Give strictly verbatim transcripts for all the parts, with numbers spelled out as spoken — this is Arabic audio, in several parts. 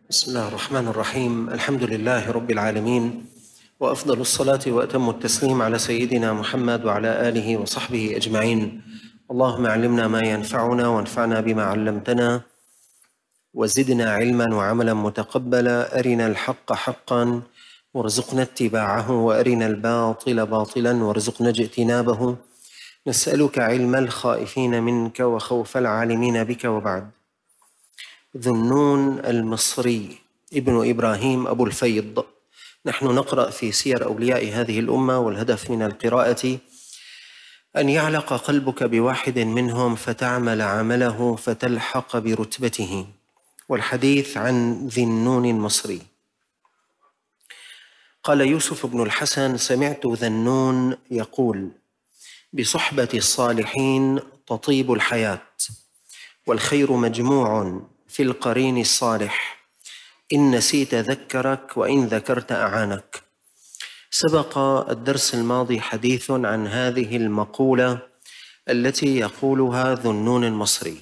بسم الله الرحمن الرحيم. الحمد لله رب العالمين، وأفضل الصلاة وأتم التسليم على سيدنا محمد وعلى آله وصحبه أجمعين. اللهم علمنا ما ينفعنا وانفعنا بما علمتنا وزدنا علما وعملا متقبلا. أرنا الحق حقا وارزقنا اتباعه، وأرنا الباطل باطلا وارزقنا اجتنابه. نسألك علم الخائفين منك وخوف العالمين بك. وبعد. ذنون المصري ابن إبراهيم أبو الفيض. نحن نقرأ في سير أولياء هذه الأمة، والهدف من القراءة أن يعلق قلبك بواحد منهم فتعمل عمله فتلحق برتبته. والحديث عن ذي النون المصري. قال يوسف بن الحسن: سمعت ذا النون يقول: بصحبة الصالحين تطيب الحياة، والخير مجموع في القرين الصالح، إن نسيت ذكرك وإن ذكرت أعانك. سبق الدرس الماضي حديث عن هذه المقولة التي يقولها ذو النون المصري.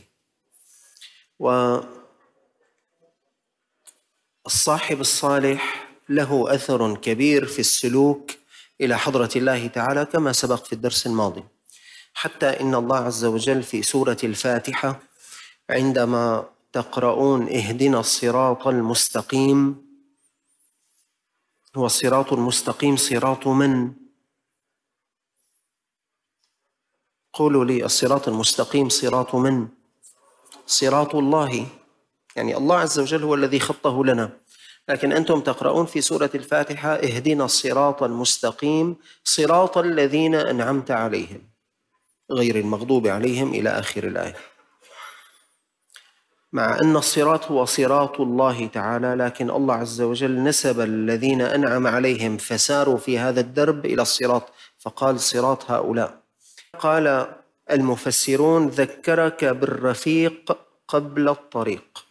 والصاحب الصالح له أثر كبير في السلوك إلى حضرة الله تعالى كما سبق في الدرس الماضي، حتى إن الله عز وجل في سورة الفاتحة عندما تقرؤون اهدنا الصراط المستقيم، هو الصراط المستقيم صراط من؟ قولوا لي، الصراط المستقيم صراط من؟ صراط الله، يعني الله عز وجل هو الذي خطه لنا. لكن أنتم تقرؤون في سورة الفاتحة اهدنا الصراط المستقيم صراط الذين أنعمت عليهم غير المغضوب عليهم إلى آخر الآية. مع أن الصراط هو صراط الله تعالى، لكن الله عز وجل نسب الذين أنعم عليهم فساروا في هذا الدرب إلى الصراط، فقال صراط هؤلاء. قال المفسرون: ذكرك بالرفيق قبل الطريق.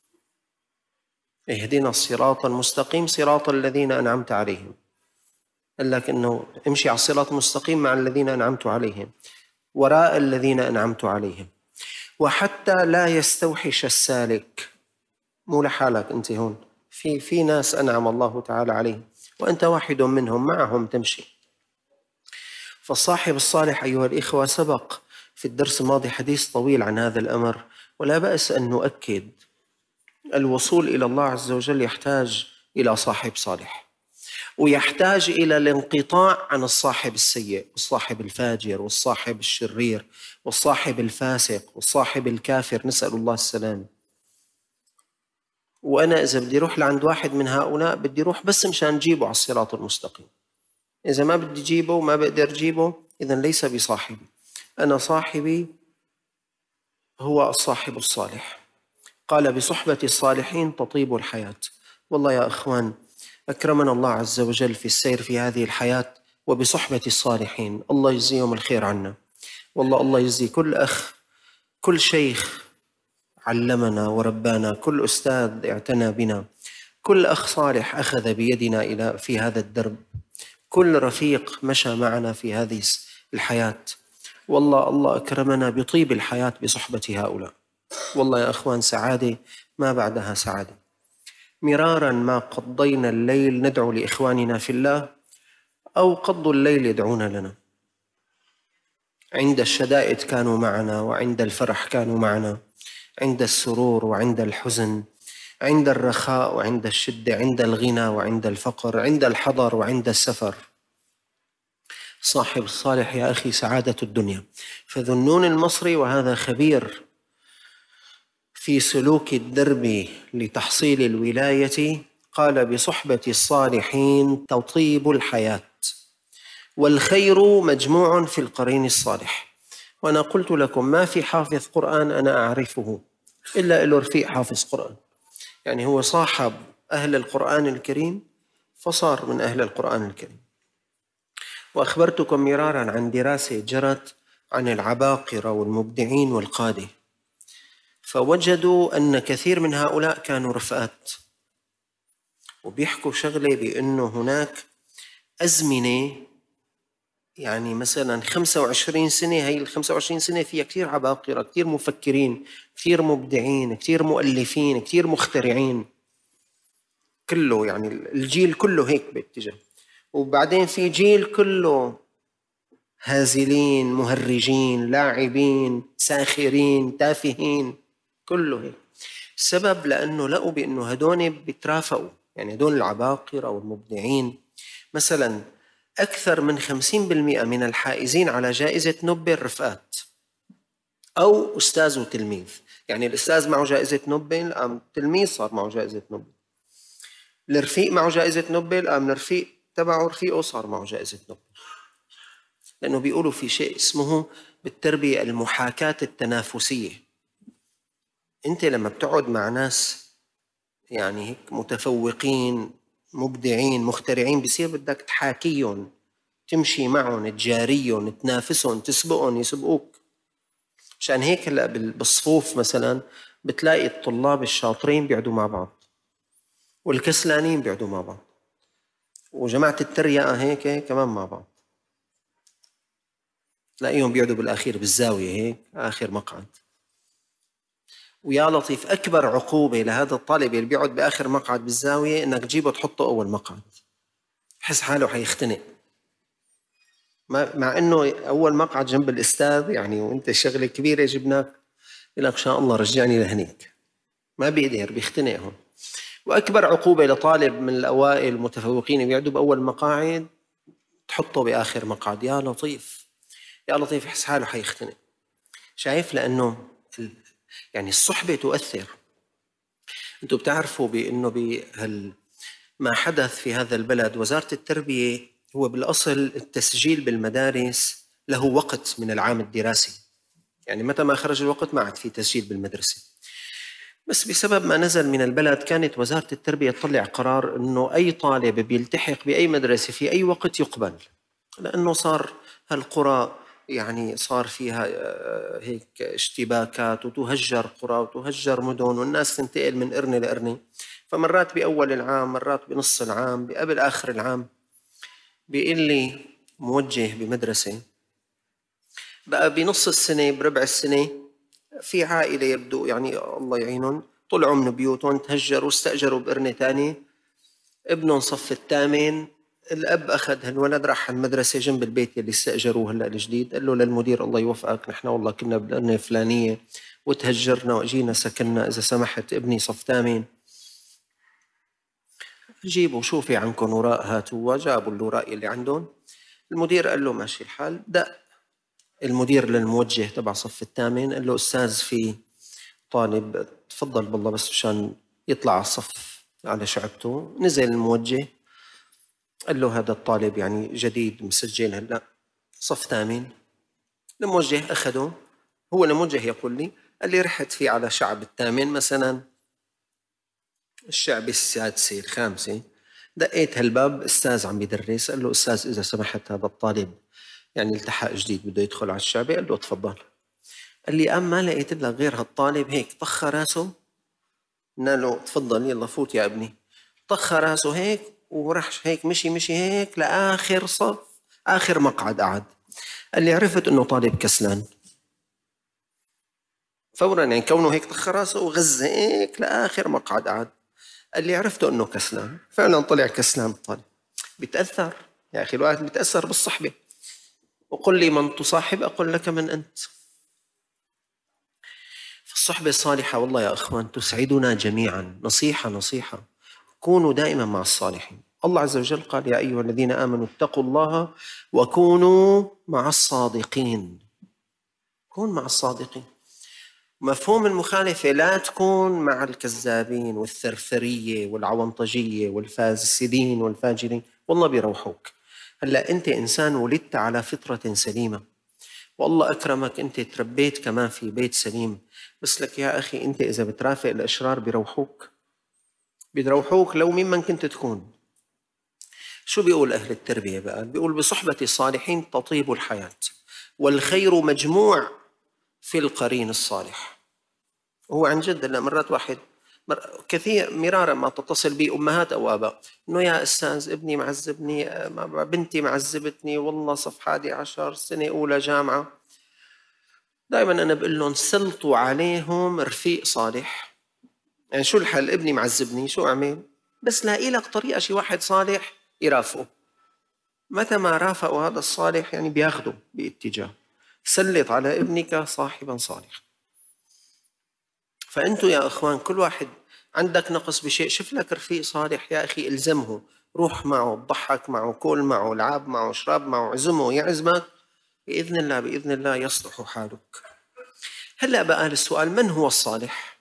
اهدنا الصراط المستقيم صراط الذين أنعمت عليهم، قال لك إنه امشي على الصراط المستقيم مع الذين أنعمت عليهم، وراء الذين أنعمت عليهم. وحتى لا يستوحش السالك، مو لحالك أنت هون، في في ناس أنعم الله تعالى عليهم وأنت واحد منهم، معهم تمشي. فالصاحب الصالح أيها الإخوة، سبق في الدرس الماضي حديث طويل عن هذا الأمر، ولا بأس أن نؤكد: الوصول إلى الله عز وجل يحتاج إلى صاحب صالح، ويحتاج إلى الانقطاع عن الصاحب السيء والصاحب الفاجر والصاحب الشرير والصاحب الفاسق والصاحب الكافر، نسأل الله السلام. وأنا إذا بدي أروح لعند واحد من هؤلاء بدي أروح بس مشان جيبه على الصراط المستقيم. إذا ما بدي جيبه وما بقدر جيبه، إذن ليس بصاحبي. أنا صاحبي هو الصاحب الصالح. قال: بصحبة الصالحين تطيب الحياة. والله يا أخوان، أكرمنا الله عز وجل في السير في هذه الحياة وبصحبة الصالحين، الله يجزيهم الخير عنا. والله الله يجزي كل أخ، كل شيخ علمنا وربانا، كل أستاذ اعتنى بنا، كل أخ صالح أخذ بيدنا إلى في هذا الدرب، كل رفيق مشى معنا في هذه الحياة. والله الله أكرمنا بطيب الحياة بصحبة هؤلاء. والله يا أخوان، سعادة ما بعدها سعادة. مرارا ما قضينا الليل ندعو لإخواننا في الله، أو قضوا الليل يدعون لنا. عند الشدائد كانوا معنا، وعند الفرح كانوا معنا، عند السرور وعند الحزن، عند الرخاء وعند الشدة، عند الغنى وعند الفقر، عند الحضر وعند السفر. صاحب الصالح يا أخي سعادة الدنيا. فذو النون المصري، وهذا خبير في سلوك الدرب لتحصيل الولاية، قال: بصحبة الصالحين تطيب الحياة، والخير مجموع في القرين الصالح. وأنا قلت لكم ما في حافظ قرآن أنا أعرفه إلا له رفيق حافظ قرآن، يعني هو صاحب أهل القرآن الكريم فصار من أهل القرآن الكريم. وأخبرتكم مرارا عن دراسة جرت عن العباقرة والمبدعين والقادة، فوجدوا أن كثير من هؤلاء كانوا رفقات، وبيحكوا شغلة بأنه هناك أزمنة، يعني مثلا خمسة وعشرين سنة، هي الخمسة وعشرين سنة فيها كثير عباقرة، كثير مفكرين، كثير مبدعين، كثير مؤلفين، كثير مخترعين. كله يعني الجيل كله هيك باتجاه، وبعدين في جيل كله هازلين مهرجين لاعبين ساخرين تافهين، كله هيك. السبب لأنه لقوا بأنه هدول بيترافقوا، يعني هدول العباقرة والمبدعين. مثلا أكثر من خمسين بالمئة من الحائزين على جائزة نوبل رفقات أو أستاذ وتلميذ، يعني الأستاذ معه جائزة نوبل أم التلميذ صار معه جائزة نوبل، الرفيق معه جائزة نوبل أم الرفيق تبعه رفيقه صار معه جائزة نوبل. لأنه بيقولوا في شيء اسمه بالتربية المحاكاة التنافسية. أنت لما بتقعد مع ناس يعني هيك متفوقين مبدعين مخترعين، بصير بدك تحاكيهم، تمشي معهم، تجاريهم، تنافسهم، تسبقهم يسبقوك. عشان هيك هلا بالصفوف مثلا بتلاقي الطلاب الشاطرين بيقعدوا مع بعض والكسلانين بيقعدوا مع بعض، وجماعة التريقة هيك كمان مع بعض، تلاقيهم بيقعدوا بالأخير بالزاوية هيك آخر مقعد. ويا لطيف أكبر عقوبة لهذا الطالب اللي بيقعد بآخر مقعد بالزاوية إنك تجيبه تحطه أول مقعد، بحس حاله حيختنق، مع إنه أول مقعد جنب الأستاذ يعني وإنت شغلة كبيرة جبناك، يقول لك إن شاء الله رجعني لهنيك، ما بيقدر بيختنق هون. وأكبر عقوبة لطالب من الأوائل المتفوقين بيقعدوا بأول مقاعد تحطه بآخر مقعد. يا لطيف يا لطيف يحس حاله حيختنق. شايف؟ لأنه يعني الصحبة تؤثر. أنتوا بتعرفوا بأنه بهال ما حدث في هذا البلد، وزارة التربية هو بالأصل التسجيل بالمدارس له وقت من العام الدراسي، يعني متى ما خرج الوقت ما عاد في تسجيل بالمدرسة. بس بسبب ما نزل من البلد كانت وزارة التربية تطلع قرار أنه أي طالب بيلتحق بأي مدرسة في أي وقت يقبل، لأنه صار هالقرى يعني صار فيها هيك اشتباكات وتهجر قرى وتهجر مدن والناس تنتقل من قرنة لقرنة، فمرات بأول العام مرات بنص العام بقبل آخر العام بيقول لي موجه بمدرسة بقى بنص السنة بربع السنة في عائلة يبدو يعني الله يعينهم طلعوا من بيوتهم تهجروا واستأجروا بقرنة تانية، ابنهم صف الثامن، الأب أخذ هالولد راح المدرسة جنب البيت اللي استأجروه هلأ الجديد، قال له للمدير الله يوفقك نحن والله كنا بالقرنة الفلانية وتهجرنا وأجينا سكننا، إذا سمحت ابني صف ثامن جيبوا شوفي عنكم وراء هاتوا. جابوا الوراء اللي عندهم، المدير قال له ماشي الحال. دق المدير للموجه تبع صف الثامن قال له أستاذ في طالب تفضل بالله بس مشان يطلع على الصف على شعبته. نزل الموجه قال له هذا الطالب يعني جديد مسجل هلا صف ثامن. الموجه أخده، هو الموجه يقول لي قال لي رحت فيه على شعب الثامن مثلا الشعب السادسة الخامسة، دقيت هالباب أستاذ عم بيدرس، قال له أستاذ إذا سمحت هذا الطالب يعني التحق جديد بده يدخل على الشعبة. قال له تفضل. قال لي أم ما لقيت لك غير هالطالب هيك طخ راسه، قلنا له تفضل يلا فوت يا ابني، طخ راسه هيك ورح هيك مشي مشي هيك لآخر صف آخر مقعد قعد. قال لي عرفت إنه طالب كسلان فورا، يعني كونه هيك طخ راسه وغز هيك لآخر مقعد قعد. قال لي عرفته إنه كسلان، فعلا طلع كسلان الطالب. بيتأثر يا أخي، الواحد بيتأثر بالصحبة. وقل لي من تصاحب أقول لك من أنت. فالصحبة الصالحة والله يا أخوان تسعدنا جميعا. نصيحة نصيحة كونوا دائما مع الصالحين. الله عز وجل قال يا أيها الذين آمنوا اتقوا الله وكونوا مع الصادقين. كون مع الصادقين. مفهوم المخالفة لا تكون مع الكذابين والثرثرية والعونطجية والفاسدين والفاجرين، والله بيروحوك. هلأ أنت إنسان ولدت على فطرة سليمة، والله أكرمك أنت تربيت كمان في بيت سليم، بس لك يا أخي أنت إذا بترافق الأشرار بيروحوك بيروحوك لو ممن كنت تكون. شو بيقول أهل التربية بقى؟ بيقول بصحبة الصالحين تطيب الحياة والخير مجموع في القرين الصالح. هو عن جد هلا مرات واحد مر... كثير مرارا ما تتصل بي أمهات أو آباء إنه يا أستاذ ابني معذبني، بنتي معذبتني والله صف حادي عشر سنة أولى جامعة. دائما أنا بقول لهم سلطوا عليهم رفيق صالح. يعني شو الحل؟ ابني معذبني شو أعمل؟ بس لاقي لك طريقة شي واحد صالح يرافقه. متى ما رافقوا هذا الصالح يعني بياخده باتجاه. سلط على ابنك صاحبا صالحا. فأنتوا يا أخوان كل واحد عندك نقص بشيء، شوف لك رفيق صالح يا أخي، الزمه، روح معه، ضحك معه، كل معه، لعب معه، شرب معه، عزمه يعزمك، بإذن الله بإذن الله يصلح حالك. هلأ بقى السؤال، من هو الصالح؟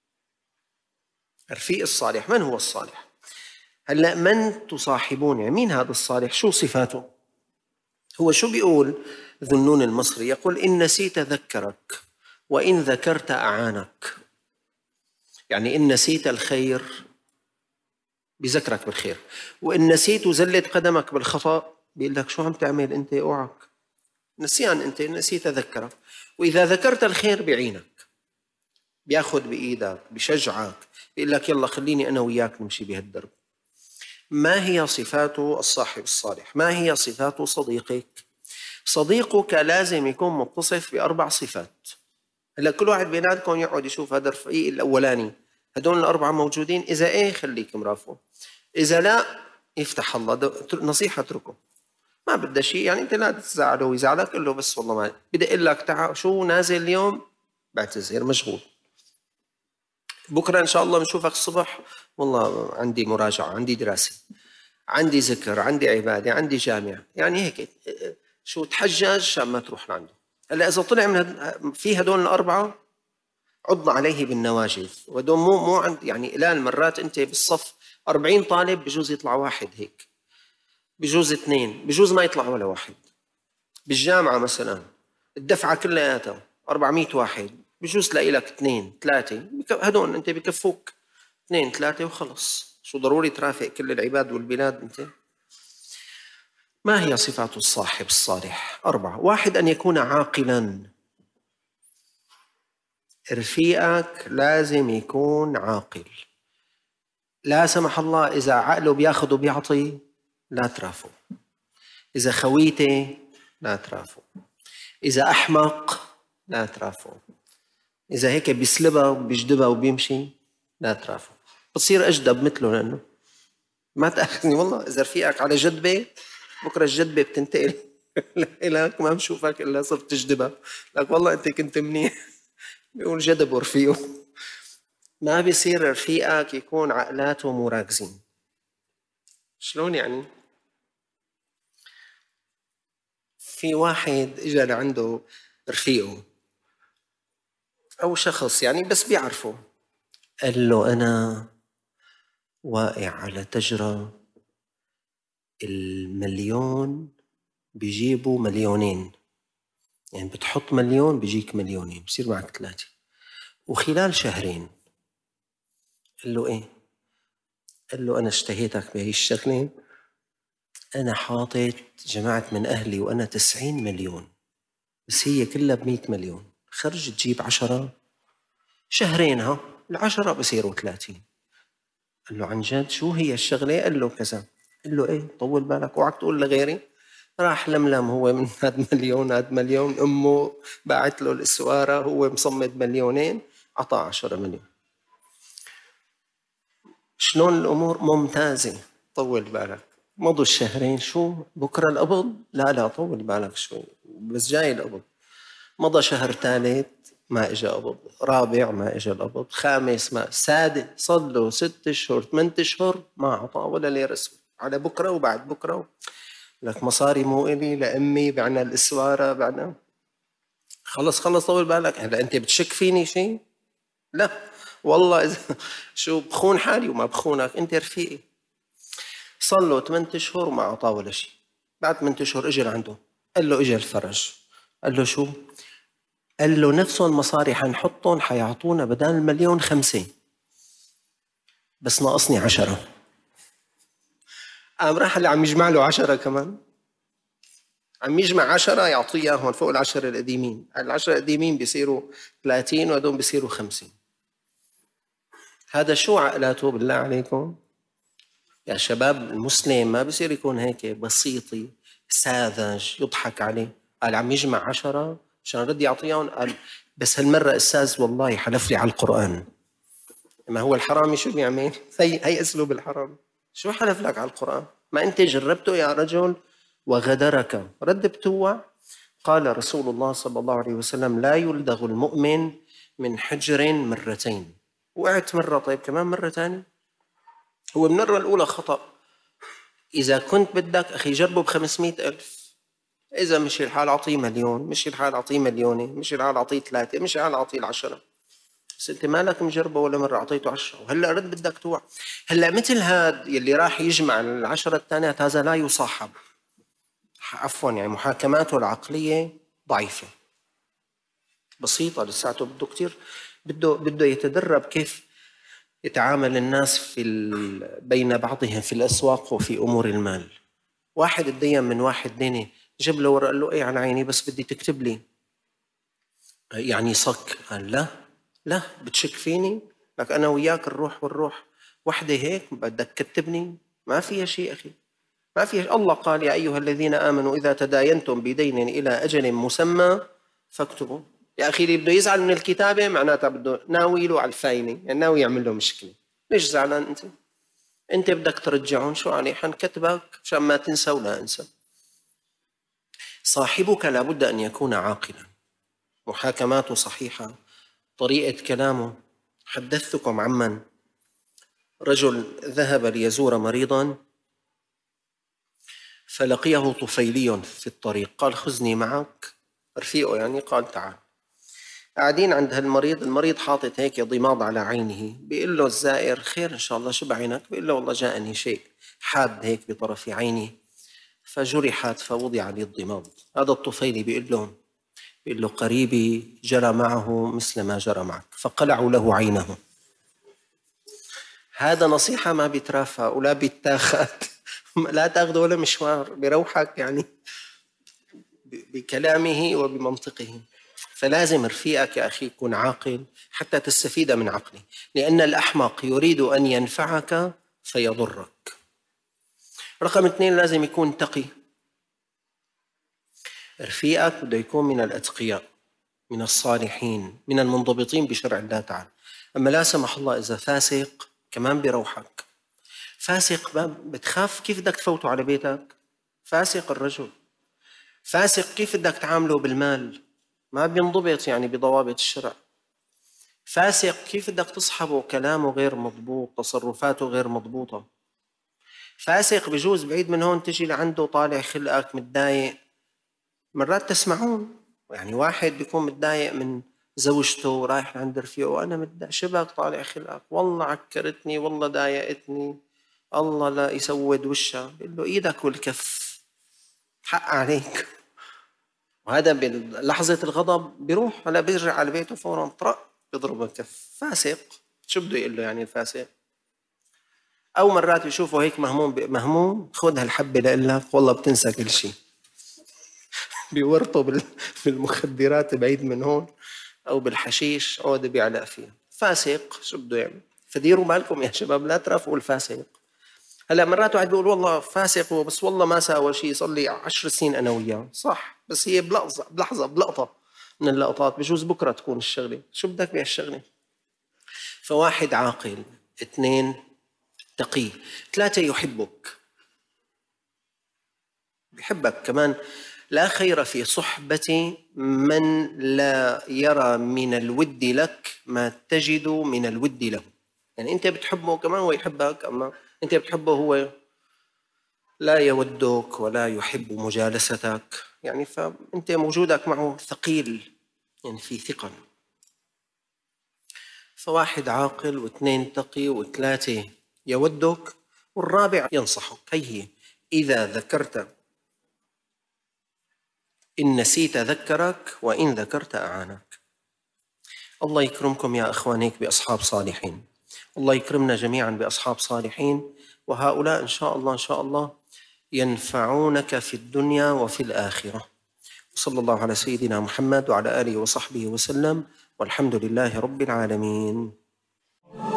الرفيق الصالح من هو الصالح؟ هلأ من تصاحبون، يعني مين هذا الصالح؟ شو صفاته؟ هو شو بيقول ذنون المصري؟ يقول إن نسيت ذكرك وإن ذكرت أعانك. يعني إن نسيت الخير بذكرك بالخير، وإن نسيت زلت قدمك بالخطأ بيقول لك شو عم تعمل أنت، اوعك نسيان أنت، نسيت ذكرك. وإذا ذكرت الخير بيعينك، بياخد بإيدك، بشجعك، بيقول لك يلا خليني أنا وياك نمشي بهالدرب. ما هي صفات الصاحب الصالح؟ ما هي صفات صديقك؟ صديقك لازم يكون متصف بأربع صفات. هلا كل واحد بيناتكم يقعد يشوف هذا الرفيق الأولاني هدول الأربعة موجودين، إذا إيه خليك مرافقه، إذا لا يفتح الله نصيحة اتركه، ما بدها شيء. يعني أنت لا تزعله ويزعلك، قل له بس والله ما بدي أقول لك تعال شو نازل اليوم، بعتذر مشغول، بكرة إن شاء الله بنشوفك الصبح، والله عندي مراجعة، عندي دراسة، عندي ذكر، عندي عبادة، عندي جامعة. يعني هيك شو تحجج عشان ما تروح لعنده. هلا إذا طلع من في هدول الأربعة عض عليه بالنواجذ، ودول مو مو عند يعني الآن مرات أنت بالصف أربعين طالب بجوز يطلع واحد هيك، بجوز اثنين، بجوز ما يطلع ولا واحد. بالجامعة مثلا الدفعة كلها أربعمية واحد، بجوز تلاقي لك اثنين ثلاثة، هدول أنت بكفوك اثنين ثلاثة وخلص. شو ضروري ترافق كل العباد والبلاد أنت؟ ما هي صفات الصاحب الصالح؟ أربعة. واحد، أن يكون عاقلا. رفيقك لازم يكون عاقل. لا سمح الله إذا عقله بياخد وبيعطي لا ترافقه. إذا خويته لا ترافقه. إذا أحمق لا ترافقه. إذا هيك بيسلبها وبيجدبها وبيمشي لا ترافقه. بتصير أجدب مثله، لأنه ما تأخذني والله إذا رفيقك على جدبة بكرة الجدبة بتنتقل لك، ما بشوفك إلا صرت تجدبها لك، والله أنت كنت منيح. بيقول جدب ورفيقه. ما بيصير رفيقك يكون عقلاته مراكزين. شلون يعني؟ في واحد اجى لعنده رفيقه او شخص يعني بس بيعرفه، قال له انا واقع على تجرة المليون بيجيبوا مليونين، يعني بتحط مليون بيجيك مليونين، بصير معك ثلاثة وخلال شهرين. قال له ايه؟ قال له انا اشتهيتك بهي الشغلة، انا حاطط جمعت من اهلي وانا تسعين مليون، بس هي كلها بمئة مليون، خرج تجيب عشرة شهرينها العشرة بصيروا ثلاثين. قال له عن جد شو هي الشغلة؟ قال له كذا. قال له ايه طول بالك اوعك تقول لغيري. راح لملم هو من هاد مليون هاد مليون، امه باعت له الاسوارة، هو مصمد مليونين، عطاه عشرة مليون. شلون الامور ممتازة. طول بالك. مضوا الشهرين، شو بكرة القبض؟ لا لا طول بالك شوي بس جاي القبض. مضى شهر ثالث ما اجى قبض، رابع ما اجى القبض، خامس ما، سادس صار له ست اشهر ثمان اشهر ما اعطى ولا ليره سوى، على بكره وبعد بكره. لك مصاري مو الي لامي، بعنا الاسواره، بعنا خلص خلص طول بالك. هلا انت بتشك فيني شيء؟ لا والله إذا شو بخون حالي وما بخونك، انت رفيقي. صار له ثمان اشهر وما اعطاه ولا شيء. بعد ثمان اشهر اجى لعنده، قال له اجى الفرج. قال له شو؟ قال له نفسهم مصاري حنحطهم حيعطونا بدل المليون خمسة، بس ناقصني عشرة. قام راح اللي عم يجمع له عشرة كمان، عم يجمع عشرة يعطيه اياهم فوق العشرة القديمين. العشرة القديمين بيصيروا ثلاثين وهدول بيصيروا خمسين. هذا شو عقلاته بالله عليكم يا شباب؟ المسلم ما بيصير يكون هيك بسيطي ساذج يضحك عليه. قال عم يجمع عشرة عشان رد يعطيهم، قال بس هالمرة أستاذ والله حلف لي على القرآن ما هو الحرامي شو بيعمل؟ هي هي أسلوب الحرامي. شو حلف لك على القرآن؟ ما أنت جربته يا رجل وغدرك، رد بتوع. قال رسول الله صلى الله عليه وسلم: لا يلدغ المؤمن من حجر مرتين. وقعت مرة، طيب كمان مرة ثانية؟ هو المرة الأولى خطأ، إذا كنت بدك أخي جربه بخمسمائة ألف، إذا مشي الحال أعطيه مليون، مشي الحال أعطيه مليونين، مشي الحال أعطيه ثلاثة، مشي الحال أعطيه العشرة. بس أنت مالك مجربه ولا مرة أعطيته عشرة، وهلأ رد بدك توع. هلأ مثل هاد يلي راح يجمع العشرة الثانيات هذا لا يصاحب، عفوا يعني محاكماته العقلية ضعيفة بسيطة لساته. بده كتير بده بده يتدرب كيف يتعامل الناس في بين بعضهم في الأسواق وفي أمور المال. واحد اتدين من واحد ديني، جاب له ورقة قال له: ايه على عيني بس بدي تكتب لي. يعني صك. قال: لا لا بتشك فيني؟ لك أنا وياك الروح والروح وحدة، هيك بدك تكتبني؟ ما فيها شيء أخي، ما فيها. الله قال: يا أيها الذين آمنوا إذا تداينتم بدين إلى أجل مسمى فاكتبوا. يا أخي اللي بده يزعل من الكتابة معناتها بده ناوي له على الفاينة، يعني ناوي يعمل له مشكلة. ليش زعلان أنت؟ أنت بدك ترجعون، شو عليه؟ حنكتبك عشان ما تنسى ولا أنسى. صاحبك لابد أن يكون عاقلا، محاكماته صحيحة، طريقة كلامه. حدثتكم عمن رجل ذهب ليزور مريضا فلقيه طفيلي في الطريق، قال: خذني معك. رفيقه يعني قال: تعال. قاعدين عند هالمريض، المريض حاطط هيك ضماد على عينه، بيقول له الزائر: خير إن شاء الله، شو بعينك؟ بيقول له: والله جاءني شيء حاد هيك بطرف عيني فجرحت فوضع لي الضماد. هذا الطفيلي بيقول له بيقول له قريبي جرى معه مثل ما جرى معك، فقلعوا له عينه. هذا نصيحة ما بيترافى ولا بيتاخد لا تاخذه ولا مشوار، بيروحك يعني بكلامه وبمنطقه. فلازم رفيقك يا أخي يكون عاقل حتى تستفيد من عقله، لأن الأحمق يريد أن ينفعك فيضرك. رقم اثنين، لازم يكون تقي. رفيقك بده يكون من الأتقياء، من الصالحين، من المنضبطين بشرع الله تعالى. أما لا سمح الله إذا فاسق كمان بيروحك. فاسق بتخاف كيف بدك تفوته على بيتك. فاسق الرجل، فاسق كيف بدك تعامله بالمال، ما بينضبط يعني بضوابط الشرع. فاسق كيف بدك تصحبه، كلامه غير مضبوط، تصرفاته غير مضبوطة. فاسق بجوز بعيد من هون تجي لعنده طالع خلقك متضايق. مرات تسمعون يعني واحد بيكون متضايق من زوجته ورايح عند رفيقه: وأنا متضايق. شبك طالع خلقك؟ والله عكرتني، والله ضايقتني، الله لا يسود وشها. بيقول له: إيدك والكف، حق عليك. وهذا بلحظة الغضب بيروح هلا بيرجع على بيته فورا طرق بيضرب الكف. فاسق. شو بده يقول له يعني الفاسق؟ أو مرات يشوفه هيك مهموم مهموم: خذ هالحبة لإلك، والله بتنسى كل شيء. بيورطوا بالمخدرات بعيد من هون، أو بالحشيش، أو ده بيعلق فيه. فاسق شو بده يعمل؟ فديروا بالكم يا شباب، لا ترافقوا الفاسق. هلا مرات واحد بيقول: والله فاسق بس والله ما ساوى شيء، صار لي عشر سنين أنا وياه. صح، بس هي بلحظة بلحظة بلقطة من اللقطات، بجوز بكرة تكون الشغلة. شو بدك بهالشغلة؟ فواحد عاقل، اثنين تقي، ثلاثة يحبك، بيحبك كمان. لا خير في صحبة من لا يرى من الود لك ما تجد من الود له. يعني أنت بتحبه كمان هو يحبك، أما أنت بتحبه هو لا يودك ولا يحب مجالستك، يعني فأنت موجودك معه ثقيل، يعني في ثقل. فواحد عاقل، واثنين تقي، وثلاثة يودك، والرابع ينصحك. هي إذا ذكرت إن نسيت ذكرك، وإن ذكرت أعانك. الله يكرمكم يا أخوانيك بأصحاب صالحين، الله يكرمنا جميعا بأصحاب صالحين، وهؤلاء إن شاء الله إن شاء الله ينفعونك في الدنيا وفي الآخرة. صلى الله على سيدنا محمد وعلى آله وصحبه وسلم، والحمد لله رب العالمين.